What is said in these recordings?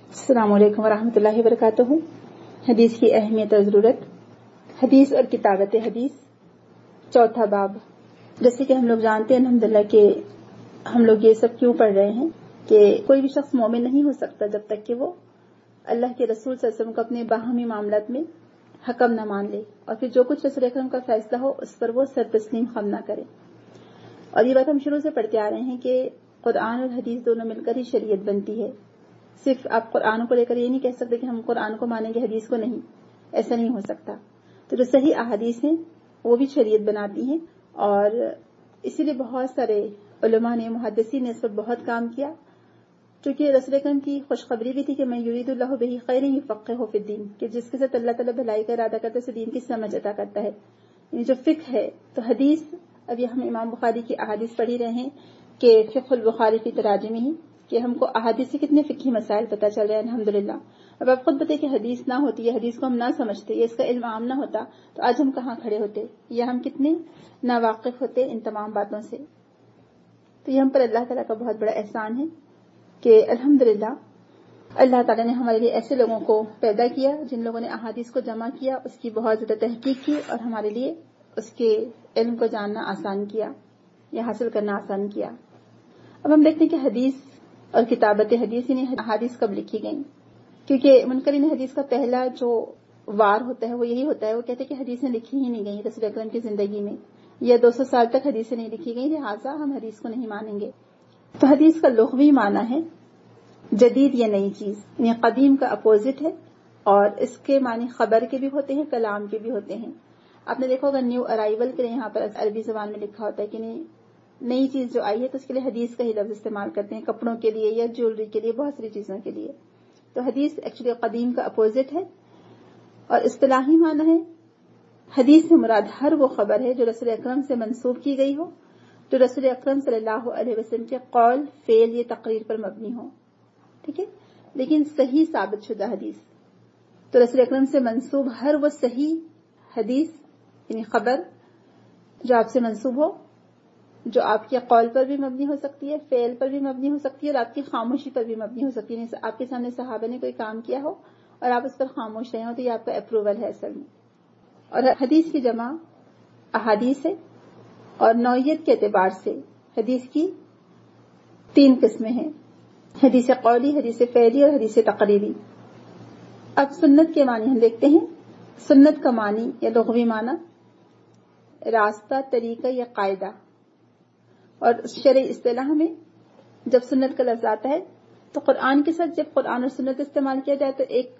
السلام علیکم ورحمۃ اللہ وبرکاتہ۔ حدیث کی اہمیت اور ضرورت، حدیث اور کتابت حدیث، چوتھا باب۔ جیسے کہ ہم لوگ جانتے ہیں الحمدللہ کہ ہم لوگ یہ سب کیوں پڑھ رہے ہیں کہ کوئی بھی شخص مومن نہیں ہو سکتا جب تک کہ وہ اللہ کے رسول صلی اللہ علیہ وسلم کو اپنے باہمی معاملات میں حکم نہ مان لے، اور پھر جو کچھ رسول اکرم کا فیصلہ ہو اس پر وہ سر تسلیم خم نہ کرے۔ اور یہ بات ہم شروع سے پڑھتے آ رہے ہیں کہ قرآن اور حدیث دونوں مل کر ہی شریعت بنتی ہے۔ صرف آپ قرآن کو لے کر یہ نہیں کہہ سکتے کہ ہم قرآن کو مانیں گے حدیث کو نہیں، ایسا نہیں ہو سکتا۔ تو جو صحیح احادیث ہیں وہ بھی شریعت بناتی ہیں، اور اسی لیے بہت سارے علماء نے، محدثین نے اس پر بہت کام کیا، چونکہ رسول اکرم کی خوشخبری بھی تھی کہ میں یرید اللہ بہ خیر یفقہہ فی الدین، کہ جس کے ساتھ اللہ تعالیٰ بھلائی کا ارادہ کرتا ہے اسے دین کی سمجھ عطا کرتا ہے، یعنی جو فقہ ہے۔ تو حدیث، ابھی ہم امام بخاری کی احادیث پڑھ ہی رہے ہیں کہ فقہ البخاری فی تراجمہ، کہ ہم کو احادیث سے کتنے فقہی مسائل پتہ چل رہے ہیں الحمدللہ۔ اب آپ خود بتائیں کہ حدیث نہ ہوتی، یہ حدیث کو ہم نہ سمجھتے، یہ اس کا علم عام نہ ہوتا تو آج ہم کہاں کھڑے ہوتے، یا ہم کتنے ناواقف ہوتے ان تمام باتوں سے۔ تو یہ ہم پر اللہ تعالیٰ کا بہت بڑا احسان ہے کہ الحمدللہ اللہ تعالیٰ نے ہمارے لیے ایسے لوگوں کو پیدا کیا جن لوگوں نے احادیث کو جمع کیا، اس کی بہت زیادہ تحقیق کی، اور ہمارے لیے اس کے علم کو جاننا آسان کیا یا حاصل کرنا آسان کیا۔ اب ہم دیکھتے ہیں کہ حدیث اور کتابت حدیث، یعنی احادیث کب لکھی گئیں، کیونکہ منکرین حدیث کا پہلا جو وار ہوتا ہے وہ یہی ہوتا ہے، وہ کہتے ہیں کہ حدیثیں لکھی ہی نہیں گئیں رسول اکرم کی زندگی میں، یا 200 سال تک حدیثیں نہیں لکھی گئیں، لہٰذا ہم حدیث کو نہیں مانیں گے۔ تو حدیث کا لغوی معنی ہے جدید یا نئی چیز، یعنی قدیم کا اپوزٹ ہے، اور اس کے معنی خبر کے بھی ہوتے ہیں، کلام کے بھی ہوتے ہیں۔ آپ نے دیکھا ہوگا نیو ارائیول کے لیے یہاں پر عربی زبان میں لکھا ہوتا ہے کہ نئی چیز جو آئی ہے تو اس کے لیے حدیث کا ہی لفظ استعمال کرتے ہیں، کپڑوں کے لیے یا جیولری کے لیے، بہت ساری چیزوں کے لیے۔ تو حدیث ایکچولی قدیم کا اپوزٹ ہے، اور اصطلاحی معنی ہے حدیث سے مراد ہر وہ خبر ہے جو رسول اکرم سے منسوب کی گئی ہو، جو رسول اکرم صلی اللہ علیہ وسلم کے قول، فعل یا تقریر پر مبنی ہو، ٹھیک ہے۔ لیکن صحیح ثابت شدہ حدیث، تو رسول اکرم سے منسوب ہر وہ صحیح حدیث یعنی خبر جو آپ سے منسوب ہو، جو آپ کے قول پر بھی مبنی ہو سکتی ہے، فعل پر بھی مبنی ہو سکتی ہے، اور آپ کی خاموشی پر بھی مبنی ہو سکتی ہے، یعنی آپ کے سامنے صحابہ نے کوئی کام کیا ہو اور آپ اس پر خاموش رہے ہو تو یہ آپ کا اپروول ہے اصل میں۔ اور حدیث کی جمع احادیث ہے، اور نوعیت کے اعتبار سے حدیث کی 3 قسمیں ہیں: حدیث قولی، حدیث فعلی اور حدیث تقریری۔ اب سنت کے معنی ہم دیکھتے ہیں۔ سنت کا معنی یا لغوی معنی راستہ، طریقہ یا قاعدہ، اور شرعی اصطلاح میں جب سنت کا لفظ آتا ہے تو قرآن کے ساتھ جب قرآن اور سنت استعمال کیا جائے تو ایک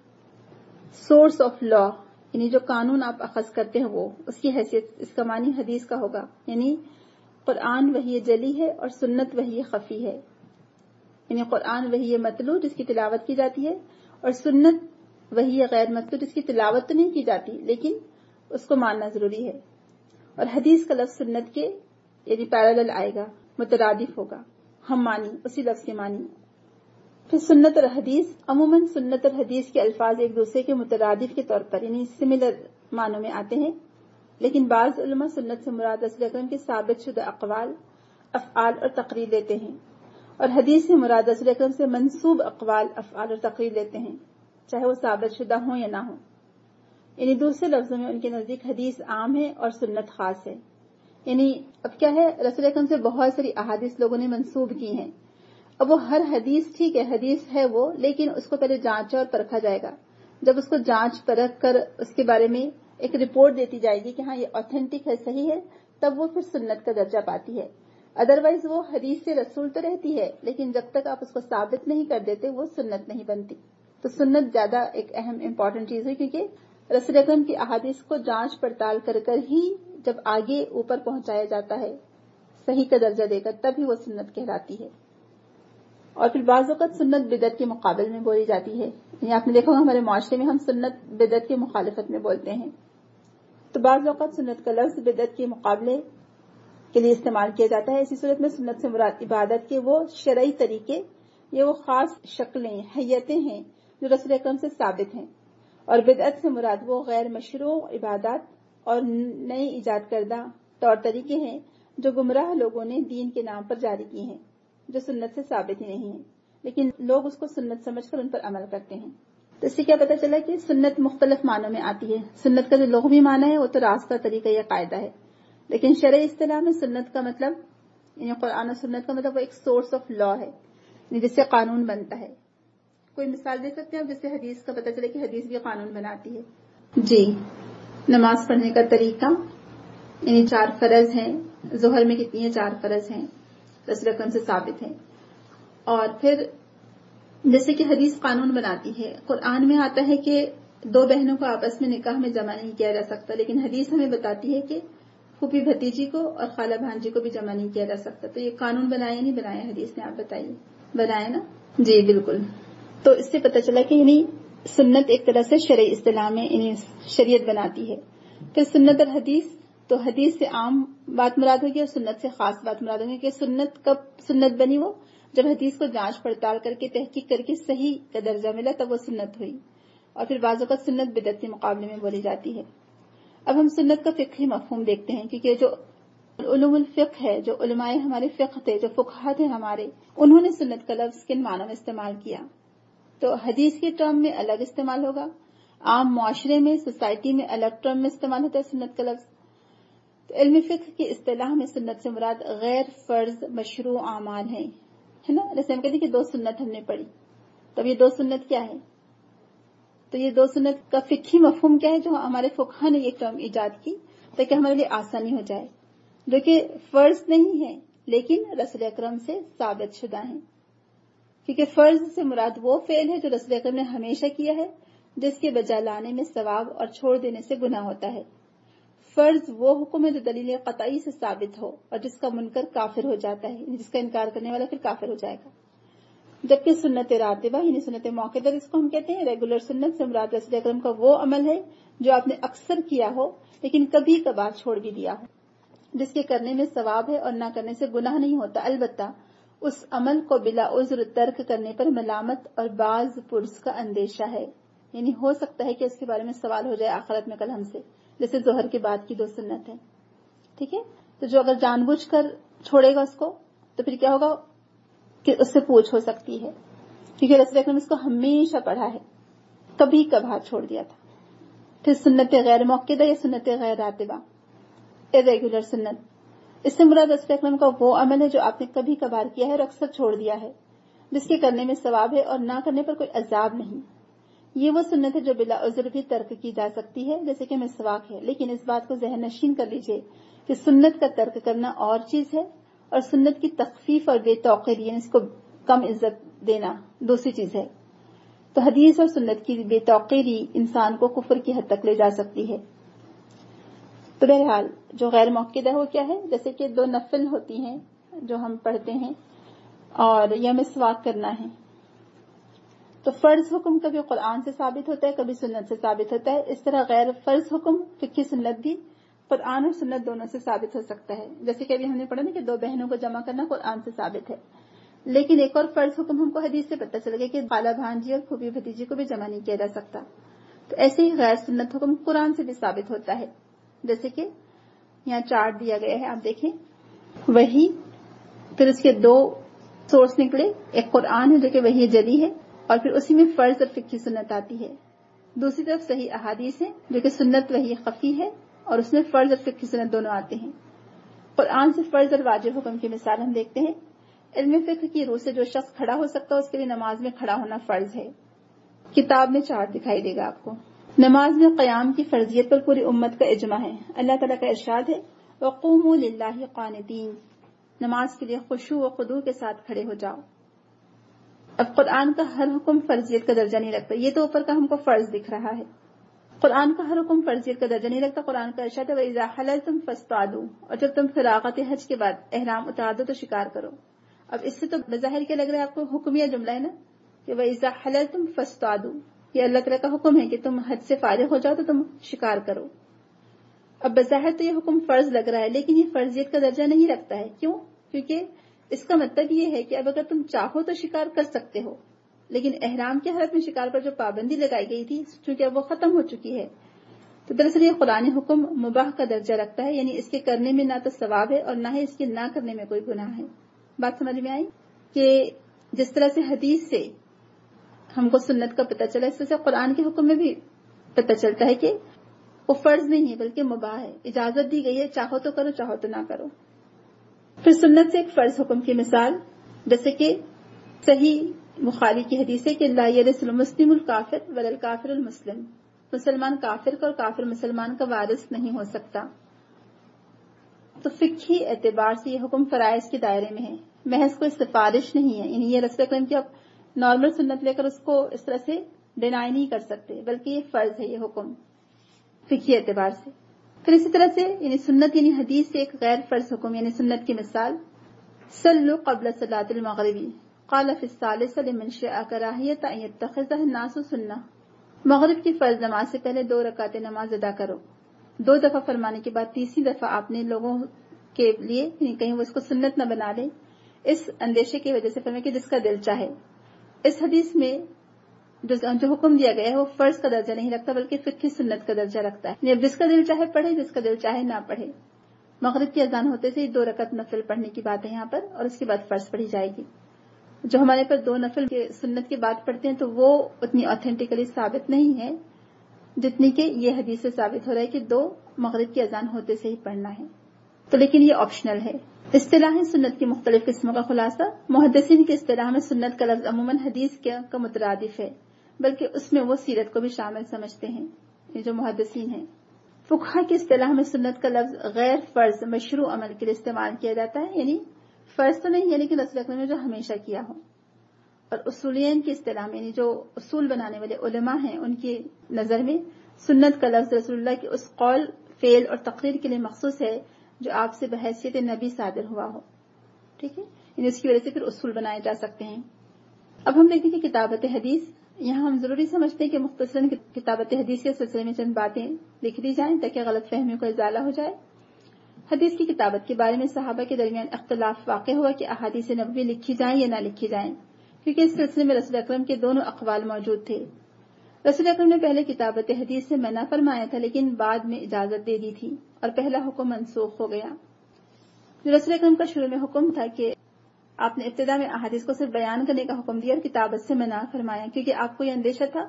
سورس آف لا، یعنی جو قانون آپ اخذ کرتے ہیں وہ اس کی حیثیت اس کا معنی حدیث کا ہوگا، یعنی قرآن وحی جلی ہے اور سنت وحی خفی ہے، یعنی قرآن وحی مطلوع جس کی تلاوت کی جاتی ہے، اور سنت وحی غیر مطلوع جس کی تلاوت تو نہیں کی جاتی لیکن اس کو ماننا ضروری ہے۔ اور حدیث کا لفظ سنت کے یعنی پیرالل آئے گا، مترادف ہوگا، ہم مانی، اسی لفظ کے مانی۔ پھر سنت اور حدیث، عموماً سنت اور حدیث کے الفاظ ایک دوسرے کے مترادف کے طور پر یعنی سملر معنوں میں آتے ہیں، لیکن بعض علماء سنت سے مراد رسول اکرم کے ثابت شدہ اقوال، افعال اور تقریر لیتے ہیں، اور حدیث سے مراد رسول اکرم سے منسوب اقوال، افعال اور تقریر لیتے ہیں، چاہے وہ ثابت شدہ ہوں یا نہ ہوں۔ یعنی دوسرے لفظوں میں ان کے نزدیک حدیث عام ہے اور سنت خاص ہے۔ یعنی اب کیا ہے، رسول اکرم سے بہت ساری احادیث لوگوں نے منسوب کی ہیں، اب وہ ہر حدیث ٹھیک ہے حدیث ہے وہ، لیکن اس کو پہلے جانچا اور پرکھا جائے گا۔ جب اس کو جانچ پرکھ کر اس کے بارے میں ایک رپورٹ دیتی جائے گی کہ ہاں یہ اوتھینٹک ہے، صحیح ہے، تب وہ پھر سنت کا درجہ پاتی ہے۔ ادروائز وہ حدیث سے رسول تو رہتی ہے لیکن جب تک آپ اس کو ثابت نہیں کر دیتے وہ سنت نہیں بنتی۔ تو سنت زیادہ ایک اہم امپورٹنٹ چیز ہے، کیونکہ رسول اکرم کی احادیث کو جانچ پڑتال کر کر ہی جب آگے اوپر پہنچایا جاتا ہے صحیح کا درجہ دے کر، تب ہی وہ سنت کہلاتی ہے۔ اور پھر بعض اوقات سنت بدعت کے مقابل میں بولی جاتی ہے، یعنی آپ نے دیکھا ہوگا ہمارے معاشرے میں ہم سنت بدعت کے مخالفت میں بولتے ہیں، تو بعض اوقات سنت کا لفظ بدعت کے مقابلے کے لیے استعمال کیا جاتا ہے۔ اسی صورت میں سنت سے مراد عبادت کے وہ شرعی طریقے یا وہ خاص شکلیں، حیتیں ہیں جو رسول اکرم سے ثابت ہیں، اور بدعت سے مراد وہ غیر مشروع عبادات اور نئے ایجاد کردہ طور طریقے ہیں جو گمراہ لوگوں نے دین کے نام پر جاری کی ہیں، جو سنت سے ثابت ہی نہیں ہیں۔ لیکن لوگ اس کو سنت سمجھ کر ان پر عمل کرتے ہیں. تو اس سے کیا پتہ چلا کہ سنت مختلف معنوں میں آتی ہے. سنت کا جو لغوی معنی ہے وہ تو راستہ، طریقہ یا قاعدہ ہے، لیکن شرعی اصطلاح میں سنت کا مطلب یعنی قرآن و سنت کا مطلب وہ ایک سورس آف لا ہے، یعنی جس سے قانون بنتا ہے. کوئی مثال دے سکتے ہیں آپ جس سے حدیث کا پتہ چلے کہ حدیث بھی قانون بناتی ہے؟ جی، نماز پڑھنے کا طریقہ، یعنی 4 فرض ہیں. ظہر میں کتنی ہیں؟ 4 فرض ہیں، رسول اکرم سے ثابت ہے. اور پھر جیسے کہ حدیث قانون بناتی ہے، قرآن میں آتا ہے کہ 2 بہنوں کو آپس میں نکاح میں جمع نہیں کیا جا سکتا، لیکن حدیث ہمیں بتاتی ہے کہ پھوپھی بھتیجی کو اور خالہ بھانجی کو بھی جمع نہیں کیا جا سکتا. تو یہ قانون بنایا یا نہیں بنایا حدیث نے؟ آپ بتائیے. بنایا نا؟ جی بالکل. تو اس سے پتہ چلا کہ یعنی سنت ایک طرح سے شرعی اصطلاح میں یعنی شریعت بناتی ہے. پھر سنت اور حدیث، تو حدیث سے عام بات مراد ہوگی اور سنت سے خاص بات مراد ہوگی کہ سنت کب سنت بنی؟ وہ جب حدیث کو جانچ پڑتال کر کے تحقیق کر کے صحیح کا درجہ ملا تب وہ سنت ہوئی. اور پھر بعض اوقات سنت بدعت کے مقابلے میں بولی جاتی ہے. اب ہم سنت کا فقہی مفہوم دیکھتے ہیں، کیونکہ جو علوم الفقہ ہے، جو علماء ہمارے فقہ تھے، جو فقہا تھے ہمارے، انہوں نے سنت کا لفظ کن معنوں میں استعمال کیا. تو حدیث کے ٹرم میں الگ استعمال ہوگا، عام معاشرے میں سوسائٹی میں الگ ٹرم میں استعمال ہوتا ہے سنت کا لفظ. تو علم فقہ کی اصطلاح میں سنت سے مراد غیر فرض مشروع اعمال ہیں، ہے نا. جیسے ہم کہتے ہیں کہ 2 سنت ہم نے پڑھی، تب یہ 2 سنت کیا ہے؟ تو یہ 2 سنت کا فقہی مفہوم کیا ہے جو ہمارے فقہا نے یہ ٹرم ایجاد کی تاکہ ہمارے لیے آسانی ہو جائے، جو کہ فرض نہیں ہے لیکن رسول اکرم سے ثابت شدہ ہیں. کیونکہ فرض سے مراد وہ فعل ہے جو رسول اکرم نے ہمیشہ کیا ہے، جس کے بجا لانے میں ثواب اور چھوڑ دینے سے گناہ ہوتا ہے. فرض وہ حکم ہے جو دلیل قطعی سے ثابت ہو اور جس کا منکر کافر ہو جاتا ہے، جس کا انکار کرنے والا پھر کافر ہو جائے گا. جبکہ سنت راتبہ یعنی سنت موقدہ جس کو ہم کہتے ہیں، ریگولر سنت سے مراد رسول اکرم کا وہ عمل ہے جو آپ نے اکثر کیا ہو لیکن کبھی کبھار چھوڑ بھی دیا ہو، جس کے کرنے میں ثواب ہے اور نہ کرنے سے گناہ نہیں ہوتا. البتہ اس عمل کو بلا عذر ترک کرنے پر ملامت اور بعض پرس کا اندیشہ ہے، یعنی ہو سکتا ہے کہ اس کے بارے میں سوال ہو جائے آخرت میں کل ہم سے، جیسے ظہر کے بعد کی 2 سنت ہے. ٹھیک ہے، تو جو اگر جان بوجھ کر چھوڑے گا اس کو تو پھر کیا ہوگا کہ اس سے پوچھ ہو سکتی ہے، کیونکہ رسول اکرم اس کو ہمیشہ پڑھا ہے، کبھی کبھار چھوڑ دیا تھا. پھر سنت غیر موقدہ یا سنت غیر راتبہ، ارریگولر سنت، اس سے مراد رسول اکرم کا وہ عمل ہے جو آپ نے کبھی کبھار کیا ہے اور اکثر چھوڑ دیا ہے، جس کے کرنے میں ثواب ہے اور نہ کرنے پر کوئی عذاب نہیں. یہ وہ سنت ہے جو بلا عذر بھی ترک کی جا سکتی ہے، جیسے کہ مسواک ہے. لیکن اس بات کو ذہن نشین کر لیجئے کہ سنت کا ترک کرنا اور چیز ہے اور سنت کی تخفیف اور بے توقیری یعنی اس کو کم عزت دینا دوسری چیز ہے. تو حدیث اور سنت کی بے توقیری انسان کو کفر کی حد تک لے جا سکتی ہے. تو بہرحال جو غیر موقدہ وہ کیا ہے؟ جیسے کہ 2 نفل ہوتی ہیں جو ہم پڑھتے ہیں اور یا مسواک کرنا ہے. تو فرض حکم کبھی قرآن سے ثابت ہوتا ہے، کبھی سنت سے ثابت ہوتا ہے. اس طرح غیر فرض حکم فقہی سنت بھی قرآن اور سنت دونوں سے ثابت ہو سکتا ہے. جیسے کہ ابھی ہم نے پڑھا نا کہ 2 بہنوں کو جمع کرنا قرآن سے ثابت ہے، لیکن ایک اور فرض حکم ہم کو حدیث سے پتہ چل گیا کہ خالہ بھانجی اور پھوپھی بھتیجی کو بھی جمع نہیں کیا جا سکتا. تو ایسے ہی غیر سنت حکم قرآن سے بھی ثابت ہوتا ہے. جیسے کہ یہاں چارٹ دیا گیا ہے، آپ دیکھیں، وحی، پھر اس کے 2 سورس نکلے، ایک قرآن ہے جو کہ وحی جلی ہے اور پھر اسی میں فرض اور فقہی سنت آتی ہے. دوسری طرف صحیح احادیث ہے جو کہ سنت وحی خفی ہے اور اس میں فرض اور فقہی سنت دونوں آتے ہیں. قرآن سے فرض اور واجب حکم کی مثال ہم دیکھتے ہیں. علم فقہ کی روح سے جو شخص کھڑا ہو سکتا ہے اس کے لیے نماز میں کھڑا ہونا فرض ہے. کتاب میں چارٹ دکھائی دے گا آپ کو. نماز میں قیام کی فرضیت پر پوری امت کا اجماع ہے. اللہ تعالیٰ کا ارشاد ہے وَقُومُوا لِلَّهِ قَانِتِينَ، نماز کے لیے خشوع و خضوع کے ساتھ کھڑے ہو جاؤ. اب قرآن کا ہر حکم فرضیت کا درجہ نہیں رکھتا، یہ تو اوپر کا ہم کو فرض دکھ رہا ہے. قرآن کا ہر حکم فرضیت کا درجہ نہیں رکھتا. قرآن کا ارشاد ہے وَإِذَا حَلَلْتُمْ فَاصْطَادُوا، اور جب تم فراغت حج کے بعد احرام اتار دو تو شکار کرو. اب اس سے تو بظاہر کیا لگ رہا ہے آپ کو؟ حکمیہ جملہ ہے نا کہ وَإِذَا حَلَلْتُمْ فَاصْطَادُوا، یہ اللہ تعالیٰ کا حکم ہے کہ تم حج سے فارغ ہو جاؤ تو تم شکار کرو. اب بظاہر تو یہ حکم فرض لگ رہا ہے لیکن یہ فرضیت کا درجہ نہیں رکھتا ہے. کیوں؟ کیونکہ اس کا مطلب یہ ہے کہ اب اگر تم چاہو تو شکار کر سکتے ہو، لیکن احرام کی حالت میں شکار پر جو پابندی لگائی گئی تھی چونکہ اب وہ ختم ہو چکی ہے، تو دراصل یہ قرآن حکم مباح کا درجہ رکھتا ہے، یعنی اس کے کرنے میں نہ تو ثواب ہے اور نہ ہی اس کے نہ کرنے میں کوئی گناہ ہے. بات سمجھ میں آئی کہ جس طرح سے حدیث سے ہم کو سنت کا پتہ چلا، اس طرح سے قرآن کے حکم میں بھی پتہ چلتا ہے کہ وہ فرض نہیں ہے بلکہ مباح ہے، اجازت دی گئی ہے، چاہو تو کرو چاہو تو نہ کرو۔ پھر سنت سے ایک فرض حکم کی مثال جیسے کہ صحیح بخاری کی حدیث ہے کہ لا یرث المسلم الکافر ولا الکافر المسلم، مسلمان کافر کا اور کافر مسلمان کا وارث نہیں ہو سکتا۔ تو فقہی اعتبار سے یہ حکم فرائض کے دائرے میں ہے، محض کوئی سفارش نہیں ہے، یعنی یہ رسول اکرم کی آپ نارمل سنت لے کر اس کو اس طرح سے ڈینائی نہیں کر سکتے، بلکہ یہ فرض ہے یہ حکم فقہی اعتبار سے۔ پھر اسی طرح سے یعنی سنت یعنی حدیث سے ایک غیر فرض حکم یعنی سنت کی مثال صلوا قبل صلاۃ المغرب قال فی الثالثة لمن شاء کراہیۃ ان یتخذہ الناس سنہ، مغرب کی فرض نماز سے پہلے 2 رکعت نماز ادا کرو۔ 2 دفعہ فرمانے کے بعد تیسری دفعہ آپ نے لوگوں کے لیے یعنی کہیں وہ اس کو سنت نہ بنا لے، اس اندیشے کی وجہ سے فرمایا کہ جس کا دل چاہے۔ اس حدیث میں جو حکم دیا گیا ہے وہ فرض کا درجہ نہیں رکھتا بلکہ فقہی سنت کا درجہ رکھتا ہے، یعنی جس کا دل چاہے پڑھے، جس کا دل چاہے نہ پڑھے۔ مغرب کی اذان ہوتے سے 2 رکعت نفل پڑھنے کی بات ہے یہاں پر، اور اس کے بعد فرض پڑھی جائے گی۔ جو ہمارے پر 2 نفل کے سنت کے بعد پڑھتے ہیں تو وہ اتنی اوتھینٹیکلی ثابت نہیں ہے جتنی کہ یہ حدیث سے ثابت ہو رہا ہے کہ 2 مغرب کی اذان ہوتے سے ہی پڑھنا ہے۔ تو لیکن یہ آپشنل ہے۔ اصطلاحی سنت کی مختلف قسموں کا خلاصہ، محدثین کی اصطلاح میں سنت کا لفظ عموماً حدیث کا مترادف ہے، بلکہ اس میں وہ سیرت کو بھی شامل سمجھتے ہیں، یہ جو محدثین ہیں۔ فقہا کی اصطلاح میں سنت کا لفظ غیر فرض مشروع عمل کے لیے استعمال کیا جاتا ہے، یعنی فرض تو نہیں ہے لیکن رسول اکرم نے جو ہمیشہ کیا ہو۔ اور اصولین کی اصطلاح میں یعنی جو اصول بنانے والے علماء ہیں ان کی نظر میں سنت کا لفظ رسول اللہ کے اس قول، فعل اور تقریر کے لیے مخصوص ہے جو آپ سے بحیثیت نبی صادر ہوا ہو، ٹھیک ہے، یعنی اس کی وجہ سے پھر اصول بنائے جا سکتے ہیں۔ اب ہم دیکھیں کہ کتابت حدیث، یہاں ہم ضروری سمجھتے ہیں کہ مختصراً کتابت حدیث کے سلسلے میں چند باتیں لکھ دی جائیں تاکہ غلط فہمیوں کا ازالہ ہو جائے۔ حدیث کی کتابت کے بارے میں صحابہ کے درمیان اختلاف واقع ہوا کہ احادیث نبوی لکھی جائیں یا نہ لکھی جائیں، کیونکہ اس سلسلے میں رسول اکرم کے دونوں اقوال موجود تھے۔ رسول اکرم نے پہلے کتابت حدیث سے منع فرمایا تھا لیکن بعد میں اجازت دے دی تھی اور پہلا حکم منسوخ ہو گیا۔ جو رسول اکرم کا شروع میں حکم تھا کہ آپ نے ابتدا میں احادیث کو صرف بیان کرنے کا حکم دیا اور کتابت سے منع فرمایا، کیونکہ آپ کو یہ اندیشہ تھا،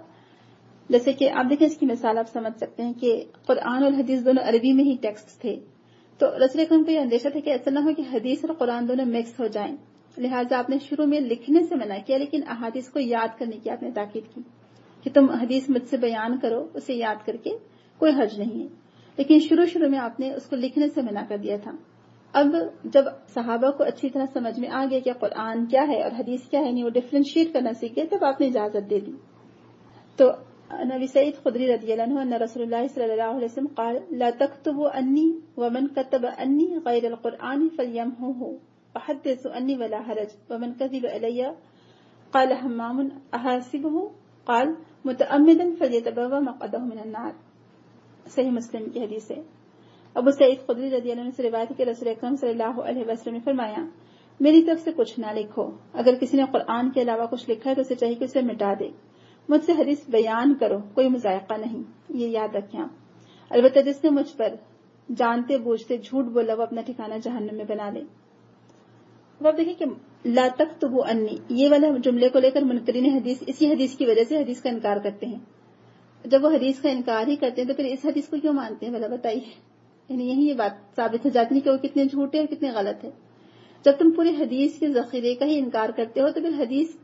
جیسے کہ آپ دیکھیں اس کی مثال آپ سمجھ سکتے ہیں کہ قرآن اور حدیث دونوں عربی میں ہی ٹیکسٹ تھے، تو رسول اکرم کو یہ اندیشہ تھا کہ ایسا نہ ہو کہ حدیث اور قرآن دونوں مکس ہو جائیں، لہٰذا آپ نے شروع میں لکھنے سے منع کیا لیکن احادیث کو یاد کرنے کی آپ نے تاکید کی کہ تم حدیث مجھ سے بیان کرو، اسے یاد کر کے کوئی حرج نہیں ہے، لیکن شروع میں آپ نے اس کو لکھنے سے منع کر دیا تھا۔ اب جب صحابہ کو اچھی طرح سمجھ میں آ گیا کہ قرآن کیا ہے اور حدیث کیا ہے، یعنی وہ ڈفرینشیٹ کرنا سیکھے، تب آپ نے اجازت دے دی۔ تو نبی سعید خدری رضی اللہ عنہ ان رسول اللہ صلی اللہ علیہ وسلم قال لا تكتبوا عني ومن كتب عني غير القرآن فليمحه وحدثوا عني ولا حرج ومن كذب علي قال حمام احاسبه قال متعمدا فليتبوأ مقعده من النار۔ صحیح مسلم کی حدیث ہے۔ ابو سعید خدری رضی اللہ عنہ سے روایت ہے کہ رسول اکرم صلی اللہ علیہ وسلم نے فرمایا میری طرف سے کچھ نہ لکھو، اگر کسی نے قرآن کے علاوہ کچھ لکھا ہے تو اسے چاہیے کہ اسے مٹا دے، مجھ سے حدیث بیان کرو، کوئی مذائقہ نہیں، یہ یاد رکھیں آپ۔ البتہ جس نے مجھ پر جانتے بوجھتے جھوٹ بولا وہ اپنا ٹھکانہ جہنم میں بنا لے۔ اب آپ دیکھیں کہ لا تکتبوا عنی، یہ والا جملے کو لے کر منکرین حدیث اسی حدیث کی وجہ سے حدیث کا انکار کرتے ہیں۔ جب وہ حدیث کا انکار ہی کرتے ہیں تو پھر اس حدیث کو کیوں مانتے ہیں بھلا بتائیے؟ یعنی یہی یہ بات ثابت ہو جاتی ہے کہ وہ کتنے جھوٹے اور کتنے غلط ہے۔ جب تم پوری حدیث کے ذخیرے کا ہی انکار کرتے ہو تو پھر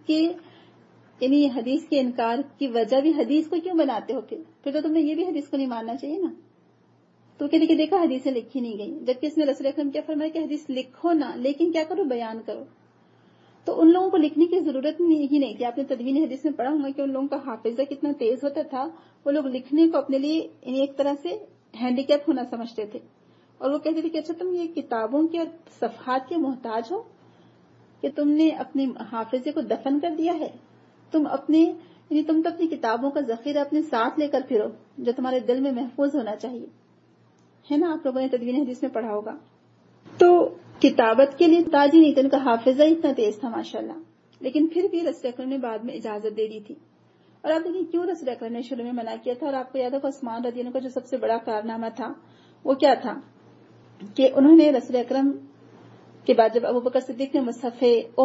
حدیث کے انکار کی وجہ بھی حدیث کو کیوں بناتے ہو؟ پھر تو تمہیں یہ بھی حدیث کو نہیں ماننا چاہیے نا۔ تو کہتے کہ دیکھا حدیثیں لکھی نہیں گئی، جبکہ اس میں رسول اکرم کیا فرمایا کہ حدیث لکھو نا لیکن کیا کرو، بیان کرو۔ تو ان لوگوں کو لکھنے کی ضرورت ہی نہیں تھی۔ آپ نے تدوین حدیث میں پڑھا ہوگا کہ ان لوگوں کا حافظہ کتنا تیز ہوتا تھا، وہ لوگ لکھنے کو اپنے لیے ایک طرح سے ہینڈی کیپ ہونا سمجھتے تھے، اور وہ کہتے تھے کہ اچھا تم یہ کتابوں کے اور صفحات کے محتاج ہو کہ تم نے اپنے حافظے کو دفن کر دیا ہے، تم تو اپنی کتابوں کا ذخیرہ اپنے ساتھ لے کر پھرو جو تمہارے دل میں محفوظ ہونا چاہیے، ہے نا؟ آپ لوگوں نے تدوین حدیث میں پڑھا ہوگا۔ تو کتابت کے لیے تاج ہی نہیں تھا، ان کا حافظہ اتنا تیز تھا ماشاءاللہ، لیکن پھر بھی رسول اکرم نے بعد میں اجازت دے دی تھی۔ اور آپ دیکھیں کیوں رسول اکرم نے شروع میں منع کیا تھا، اور آپ کو یاد ہوگا عثمان رضی اللہ عنہ کا جو سب سے بڑا کارنامہ تھا وہ کیا تھا کہ انہوں نے رسول اکرم کے بعد جب ابوبکر صدیق نے مصحف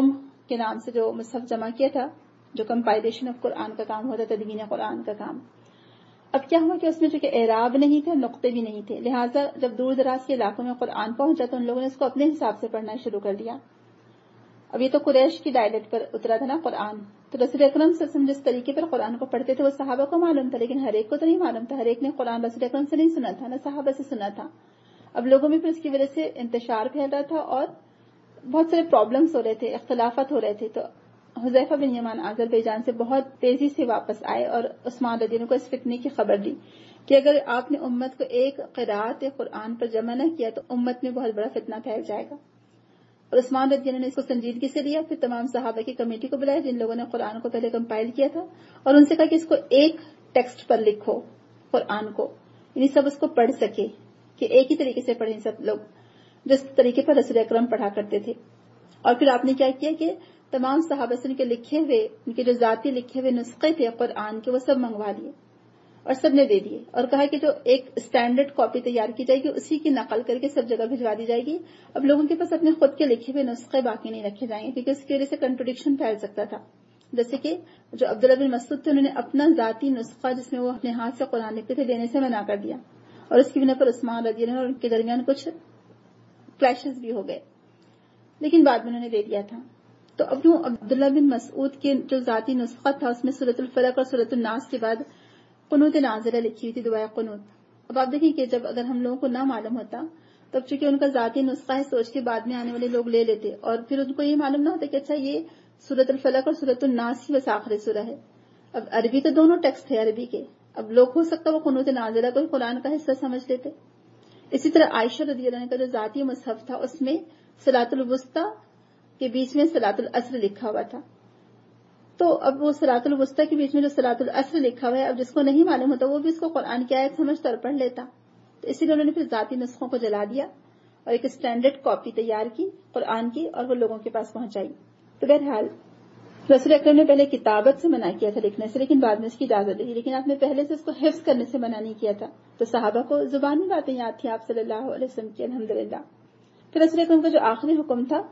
کے نام سے جو مصحف جمع کیا تھا، جو کمپائلیشن آف قرآن کا کام ہوتا تھا، تدوین قرآن کا کام. اب کیا ہوا کہ اس میں چونکہ اعراب نہیں تھا، نقطے بھی نہیں تھے، لہٰذا جب دور دراز کے علاقوں میں قرآن پہنچا تو ان لوگوں نے اس کو اپنے حساب سے پڑھنا شروع کر دیا. اب یہ تو قریش کی ڈائلیکٹ پر اترا تھا نا قرآن، تو رسول اکرم صلی اللہ علیہ وسلم جس طریقے پر قرآن کو پڑھتے تھے وہ صحابہ کو معلوم تھا، لیکن ہر ایک کو تو نہیں معلوم تھا. ہر ایک نے قرآن رسول اکرم سے نہیں سنا تھا، نہ صحابہ سے سنا تھا. اب لوگوں میں پھر اس کی وجہ سے انتشار پھیل رہا تھا اور بہت سارے پرابلمس ہو رہے تھے، اختلافات ہو رہے تھے. تو حذیفہ بن یمان آذربائیجان سے بہت تیزی سے واپس آئے اور عثمان رضی اللہ عنہ کو اس فتنے کی خبر دی کہ اگر آپ نے امت کو ایک قرات قرآن پر جمع نہ کیا تو امت میں بہت بڑا فتنہ پھیل جائے گا. اور عثمان رضی اللہ عنہ نے اس کو سنجیدگی سے لیا. پھر تمام صحابہ کی کمیٹی کو بلایا جن لوگوں نے قرآن کو پہلے کمپائل کیا تھا، اور ان سے کہا کہ اس کو ایک ٹیکسٹ پر لکھو، قرآن کو، یعنی سب اس کو پڑھ سکے، کہ ایک ہی طریقے سے پڑھیں سب لوگ، جس طریقے پر رسول اکرم پڑھا کرتے تھے. اور پھر آپ نے کیا کیا کہ تمام صحابہ سے ان کے لکھے ہوئے، ان کے جو ذاتی لکھے ہوئے نسخے تھے قرآن کے، وہ سب منگوا لیے اور سب نے دے دیے، اور کہا کہ جو ایک اسٹینڈرڈ کاپی تیار کی جائے گی اسی کی نقل کر کے سب جگہ بھجوا دی جائے گی. اب لوگوں کے پاس اپنے خود کے لکھے ہوئے نسخے باقی نہیں رکھے جائیں گے، کیونکہ اس کی وجہ سے کنٹروڈکشن پھیل سکتا تھا. جیسے کہ جو عبداللہ بن مسعود تھے، انہوں نے اپنا ذاتی نسخہ جس میں وہ اپنے ہاتھ سے قرآن لکھتے تھے دینے سے منع کر دیا، اور اس کی بنا پر عثمان رضی اللہ عنہ اور ان کے درمیان کچھ کلیشز بھی ہو گئے، لیکن بعد میں انہوں نے دے دیا تھا. تو اب جو عبداللہ بن مسعود کے جو ذاتی نسخہ تھا اس میں سورۃ الفلق اور سورۃ الناس کے بعد قنوت نازلہ لکھی ہوئی تھی، دعائے قنوت. اب آپ دیکھیں کہ جب اگر ہم لوگوں کو نہ معلوم ہوتا تب چونکہ ان کا ذاتی نسخہ ہے، سوچ کے بعد میں آنے والے لوگ لے لیتے، اور پھر ان کو یہ معلوم نہ ہوتا کہ اچھا یہ سورۃ الفلق اور سورۃ الناس ہی بس آخری سورہ ہے. اب عربی تو دونوں ٹیکسٹ ہے عربی کے، اب لوگ ہو سکتا وہ قنوت نازلہ کو قرآن کا حصہ سمجھ لیتے. اسی طرح عائشہ رضی اللہ عنہ کا جو ذاتی مصحف تھا اس میں صلاۃ الوسطی کے بیچ میں صلاۃ العصر لکھا ہوا تھا. تو اب وہ صلاۃ الوسطی کے بیچ میں جو صلاۃ العصر لکھا ہوا ہے، اب جس کو نہیں معلوم ہوتا وہ بھی اس کو قرآن کی آیت سمجھتا اور پڑھ لیتا. تو اسی لیے انہوں نے پھر ذاتی نسخوں کو جلا دیا اور ایک اسٹینڈرڈ کاپی تیار کی قرآن کی اور وہ لوگوں کے پاس پہنچائی. تو بہرحال رسول اکرم نے پہلے کتابت سے منع کیا تھا لکھنے سے، لیکن بعد میں اس کی اجازت دی، لیکن آپ نے پہلے سے اس کو حفظ کرنے سے منع نہیں کیا تھا. تو صحابہ کو زبانی باتیں یاد تھی آپ صلی اللہ علیہ وسلم کی، الحمدللہ. پھر رسول اکرم کا جو آخری حکم تھا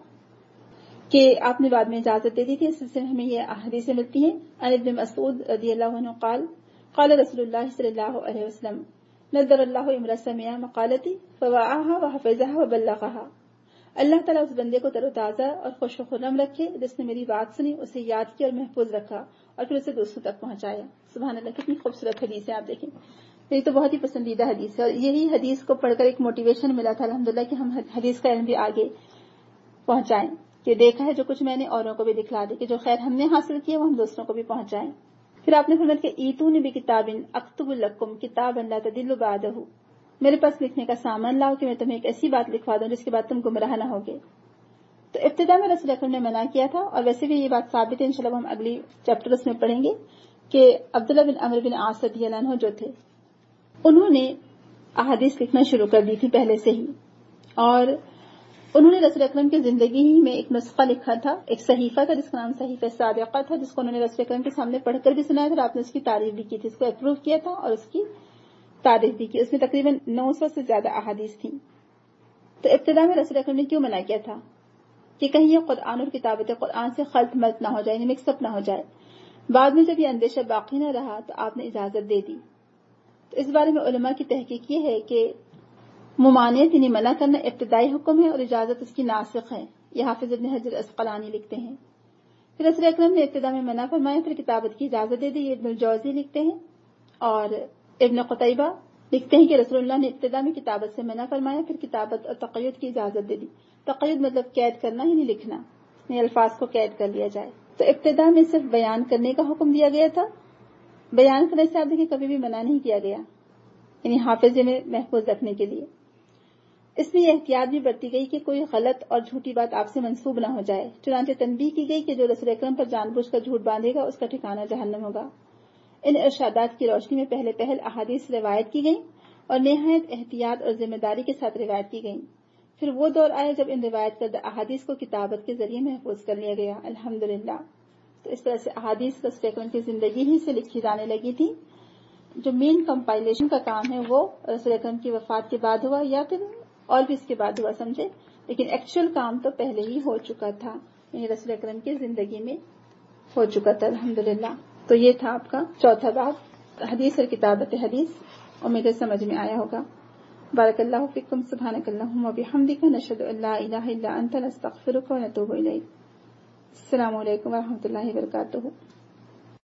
کہ آپ نے بعد میں اجازت دے دی تھی، اس سلسلے میں ہمیں یہ حدیثیں ملتی ہیں. عن ابن مسعود رضی اللہ عنہ قال قال رسول اللہ صلی اللہ علیہ وسلم نذر اللہ امرا سمع مقالتی فوعاها وحفظها وبلغها. اللہ تعالیٰ اس بندے کو تر و تازہ اور خوش و خرم رکھے جس نے میری بات سنی، اسے یاد کیا اور محفوظ رکھا اور پھر اسے دوسروں تک پہنچایا. سبحان اللہ، کتنی خوبصورت حدیث ہے. آپ دیکھیں میری تو بہت ہی پسندیدہ حدیث ہے، اور یہی حدیث کو پڑھ کر ایک موٹیویشن ملا تھا الحمدللہ کہ ہم حدیث کا علم بھی آگے پہنچائیں، کہ دیکھا ہے جو کچھ میں نے اوروں کو بھی دکھلا دے، کہ جو خیر ہم نے حاصل کیا وہ ہم دوسروں کو بھی پہنچائیں. پھر آپ نے فرمایا کہ ایتونی بکتاب اکتب لکم کتابا لا تضلوا بعدہ، میرے پاس لکھنے کا سامان لاؤ کہ میں تمہیں ایک ایسی بات لکھوا دوں جس کے بعد تم گمراہ نہ ہوگے. تو ابتدا میں رسول اکرم نے منع کیا تھا، اور ویسے بھی یہ بات ثابت ہے، انشاءاللہ ہم اگلی چیپٹرز میں پڑھیں گے کہ عبداللہ بن عمرو بن عاص رضی اللہ عنہ جو تھے انہوں نے احادیث لکھنا شروع کر دی تھی پہلے سے ہی، اور انہوں نے رسول اکرم کی زندگی ہی میں ایک نسخہ لکھا تھا، ایک صحیفہ تھا جس کا نام صحیفہ صادقہ تھا، جس کو انہوں نے رسول اکرم کے سامنے پڑھ کر بھی سنایا تھا اور آپ نے اس کی تعریف بھی کی تھی، اس کو اپروو کیا تھا اور اس کی تعریف بھی کی. اس میں تقریباً 900 سے زیادہ احادیث تھیں. تو ابتدا میں رسول اکرم نے کیوں منع کیا تھا کہ کہیں یہ قرآن اور کتابت قرآن سے خلط ملط نہ ہو جائے، مکس اپ نہ ہو جائے. بعد میں جب یہ اندیشہ باقی نہ رہا تو آپ نے اجازت دے دی. تو اس بارے میں علماء کی تحقیق یہ ہے کہ ممانعت یعنی منع کرنا ابتدائی حکم ہے اور اجازت اس کی ناسخ ہے. یہ حافظ ابن حجر اسقلانی لکھتے ہیں. پھر رسول اکرم نے ابتدا میں منع فرمایا، پھر کتابت کی اجازت دے دی. یہ ابن الجوزی لکھتے ہیں اور ابن قتیبہ لکھتے ہیں کہ رسول اللہ نے ابتدا میں کتابت سے منع فرمایا، پھر کتابت اور تقید کی اجازت دے دی. تقید مطلب قید کرنا یعنی لکھنا، یعنی الفاظ کو قید کر لیا جائے. تو ابتدا میں صرف بیان کرنے کا حکم دیا گیا تھا. بیان کرنے سے آپ دیکھیں کبھی بھی منع نہیں کیا گیا، یعنی حافظے میں محفوظ رکھنے کے لیے. اس میں یہ احتیاط بھی برتی گئی کہ کوئی غلط اور جھوٹی بات آپ سے منسوب نہ ہو جائے. چنانچہ تنبیہ کی گئی کہ جو رسول اکرم پر جان بوجھ کر جھوٹ باندھے گا اس کا ٹھکانہ جہنم ہوگا. ان ارشادات کی روشنی میں پہلے پہل احادیث روایت کی گئیں اور نہایت احتیاط اور ذمہ داری کے ساتھ روایت کی گئیں. پھر وہ دور آیا جب ان روایت کردہ احادیث کو کتابت کے ذریعے محفوظ کر لیا گیا، الحمدللہ. تو اس طرح سے احادیث رسول اکرم کی زندگی ہی سے لکھی جانے لگی تھی. جو مین کمپائلیشن کا کام ہے وہ رسول اکرم کی وفات کے بعد ہوا یا پھر اور بھی اس کے بعد ہوا سمجھے، لیکن ایکچوئل کام تو پہلے ہی ہو چکا تھا. یعنی رسول اکرم کی زندگی میں ہو چکا تھا الحمدللہ۔ تو یہ تھا آپ کا چوتھا باب، حدیث اور کتابت حدیث۔ امید ہے سمجھ میں آیا ہوگا۔ بارک اللہ فیکم، سبحانک اللہم و بحمدک، نشہد ان لا الہ الا انت، نستغفرک و نتوب الیک۔ السلام علیکم و رحمۃ اللہ وبرکاتہ۔